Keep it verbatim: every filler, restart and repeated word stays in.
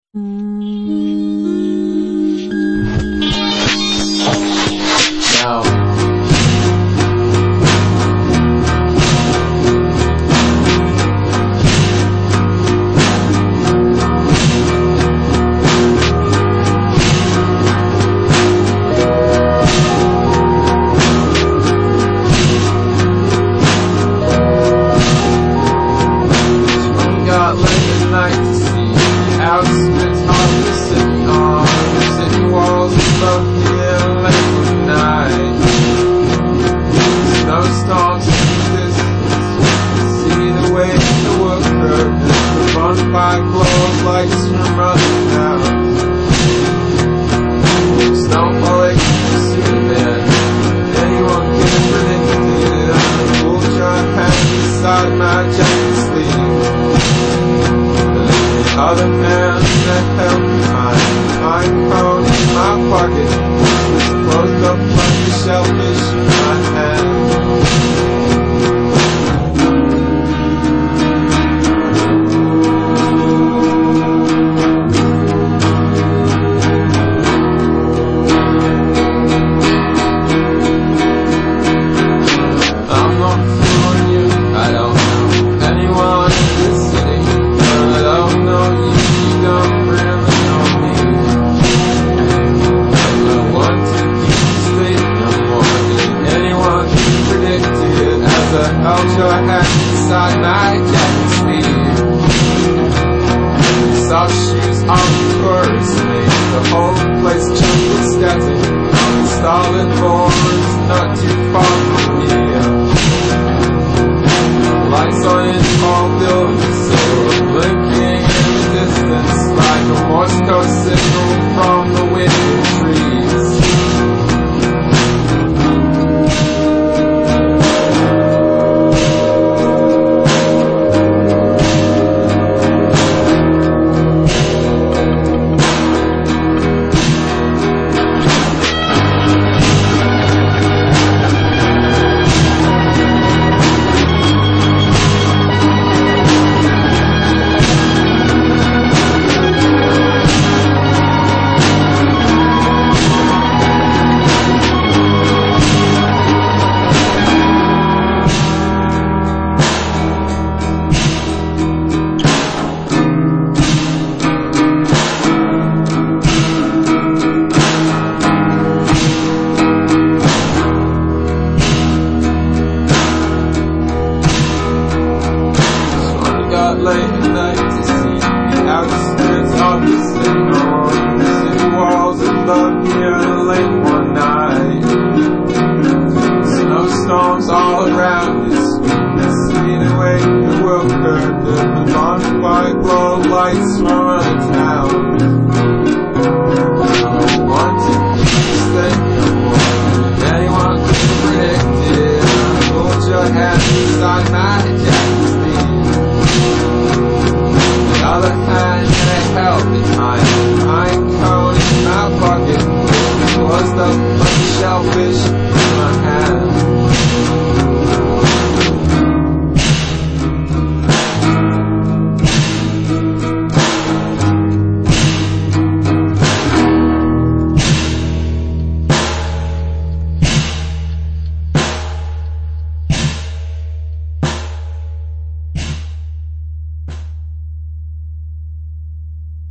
Outskirts of the city, on the city walls above here late one night. Snowstorms in the distance, see the way the world curved, the bonfire glows lights from running out. Snowflake Superman, anyone can predict it. I'm a full giant hand inside my jacket sleeve. Other hands that held me mine, my phone in my pocket, was closed up like the shellfish in my hand. I'm not fooling you, I don't know anyone in this city. I don't know you, you don't really know me. I don't want to keep you straight no more than anyone can predict it. As I held your hand inside my jacket sleeve, soft shoes on the chorus made the whole place jump and scattered. On the starlit boards not too far from here. Lights on in all buildings, so blinking in the distance like a Morse code signal from the windy trees. Late at night to see the outskirts of the city, on the city walls above here late one night. Snowstorms all around us, we can see the way the world curved, the bonfire glow lights from running town.